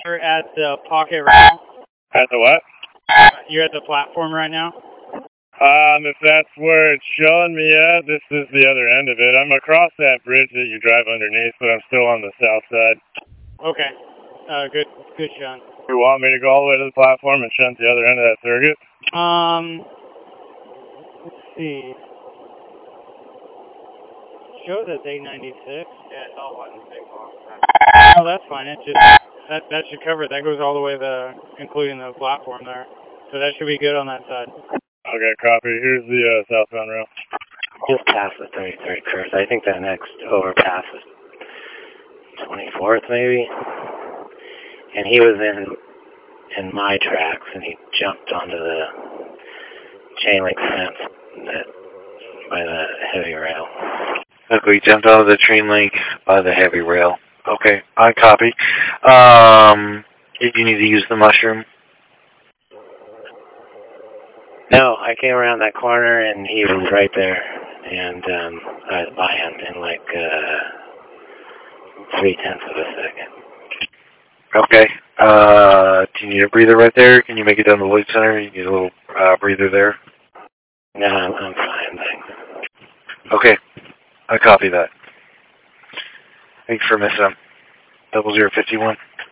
You're at the pocket right now? At the what? You're at the platform right now? If that's where it's showing me at, this is the other end of it. I'm across that bridge that you drive underneath, but I'm still on the south side. Okay. Good shunt. You want me to go all the way to the platform and shunt the other end of that circuit? Let's see. Shows at 896. Yeah, it's all one big long. Oh, that's fine. It just that should cover it. That goes all the way including the platform there. So that should be good on that side. Okay, copy. Here's the southbound rail. Just past the 33rd curve. I think that next overpass is 24th maybe. And he was in my tracks and he jumped onto the chain link fence by the heavy rail. Okay, he jumped onto the chain link by the heavy rail. Okay, I copy. Did you need to use the mushroom? No, I came around that corner and he was right there. And I was by him in like 0.3 of a second. Okay. Do you need a breather right there? Can you make it down to the Lloyd Center? You need a little breather there? No, I'm fine, thanks. Okay. I copy that. Thanks for missing him. 0051.